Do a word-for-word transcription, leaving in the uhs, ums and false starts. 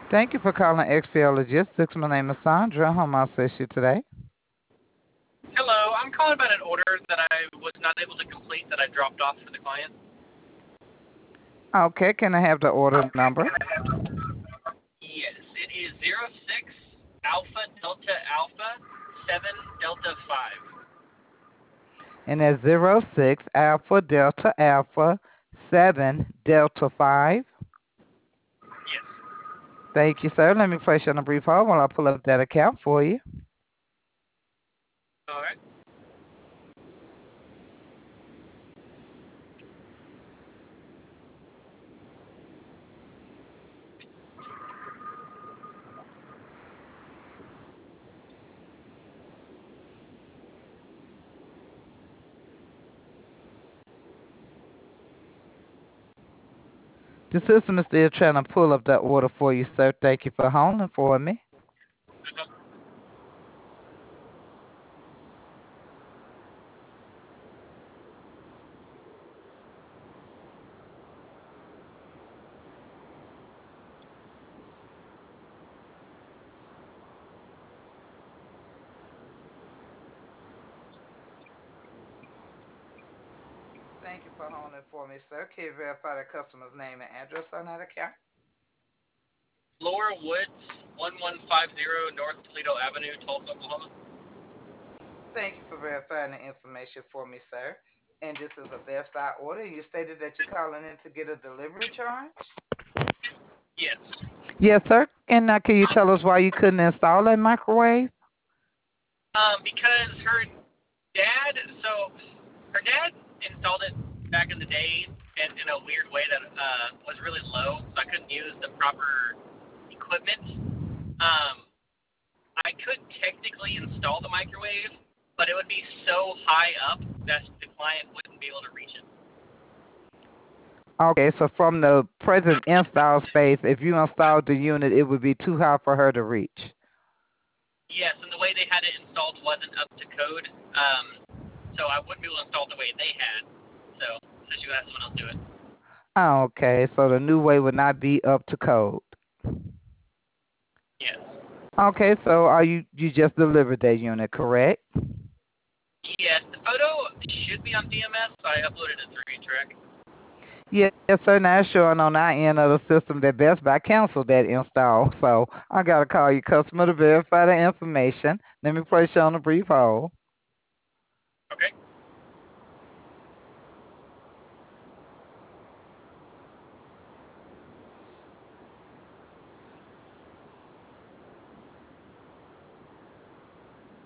Thank you for calling X P L Logistics. My name is Sandra. How may I assist you today? Hello, I'm calling about an order that I was not able to complete that I dropped off for the client. Okay, can I have the order number? Yes, it is zero six Alpha Delta Alpha seven Delta five. And that's zero six Alpha Delta Alpha seven Delta five. Yes. Thank you, sir. Let me place you on a brief hold while I pull up that account for you. All right. The system is still trying to pull up that order for you, sir. Thank you for holding for me. Uh-huh. Thank you for holding for me, sir. Can you verify the customer's name and address on that account? Laura Woods, one one five zero North Toledo Avenue, Tulsa, Oklahoma. Thank you for verifying the information for me, sir. And this is a verified order. You stated that you're calling in to get a delivery charge? Yes. Yes, sir. And now, can you tell us why you couldn't install that microwave? Um, because her dad, so her dad installed it back in the day in, in a weird way that uh, was really low, so I couldn't use the proper equipment. Um, I could technically install the microwave, but it would be so high up that the client wouldn't be able to reach it. Okay, so from the present install space, if you installed the unit, it would be too high for her to reach. Yes, and the way they had it installed wasn't up to code, um, so I wouldn't be able to install it the way they had. So, so she would have someone else do it. Okay, so the new way would not be up to code. Yes. Okay, so are you you just delivered that unit, correct? Yes, the photo should be on D M S. I uploaded it through eTrack. Yes, sir. Now it's showing on our end of the system that Best Buy canceled that install. So I gotta call your customer to verify the information. Let me place you on a brief hold. Okay.